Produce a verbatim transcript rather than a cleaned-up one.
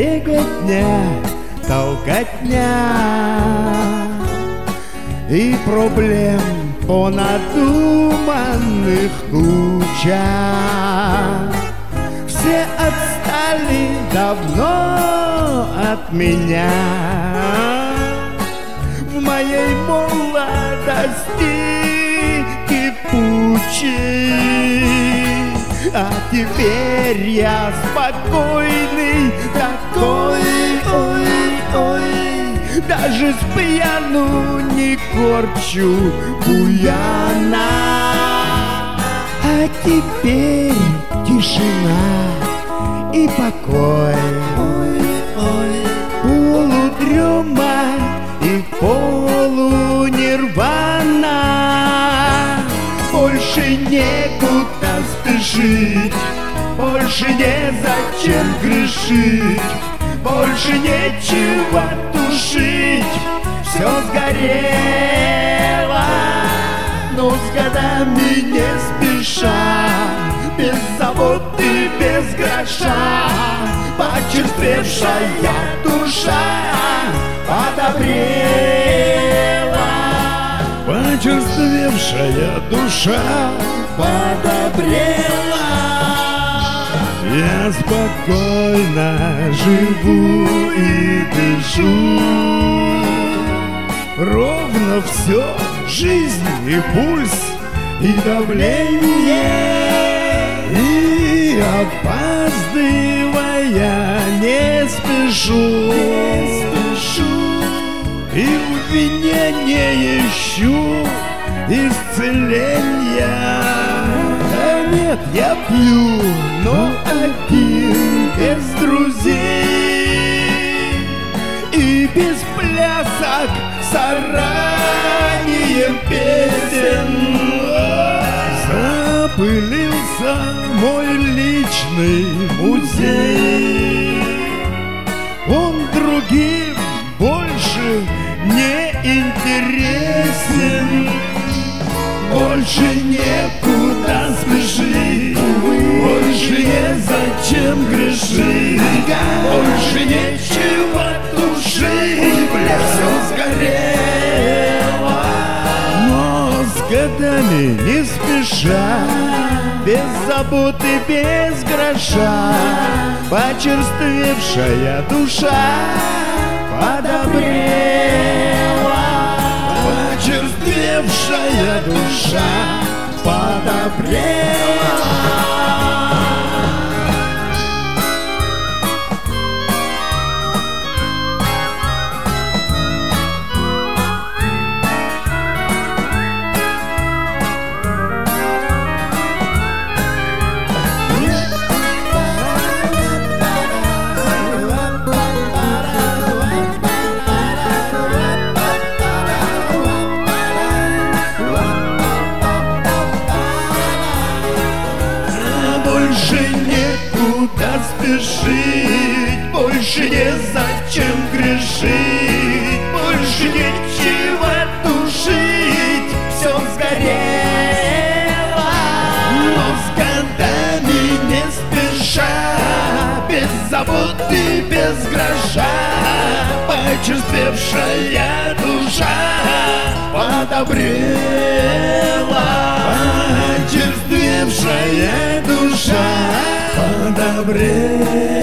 беготня, толкотня и проблем понадуманных куча. Все отстали давно от меня. В моей молодости кипучей, а теперь я спокойный такой, ой-ой, даже с пьяну не корчу буяна. А теперь тишина и покой, ой-ой, полудрема и полунирвана. Больше некуда спешить, больше незачем грешить, больше нечего тушить, все сгорело. Но с годами не спеша, без заботы, без гроша, почерствевшая душа подобрела. Почерствевшая душа подобрела. Я спокойно живу и дышу. Ровно все, жизнь и пульс, и давление. И опаздывая не спешу, не спешу. И в вине не ищу исцеления. Да нет, я пью, но один, без друзей и без плясок заранее песен. Запылился мой личный музей. Он другим больше не интересен. Больше некуда спешить, больше незачем грешить, больше нечего тушить, все сгорело. Но с годами не спеша, без заботы, без гроша, почерствевшая душа подобрела. Почерствевшая душа подобрела. Больше некуда спешить, больше незачем грешить, больше нечего тушить, все сгорело. Но с годами не спеша, без заботы, без гроша, почерствевшая душа подобрела. Почерствевшая душа подобрела.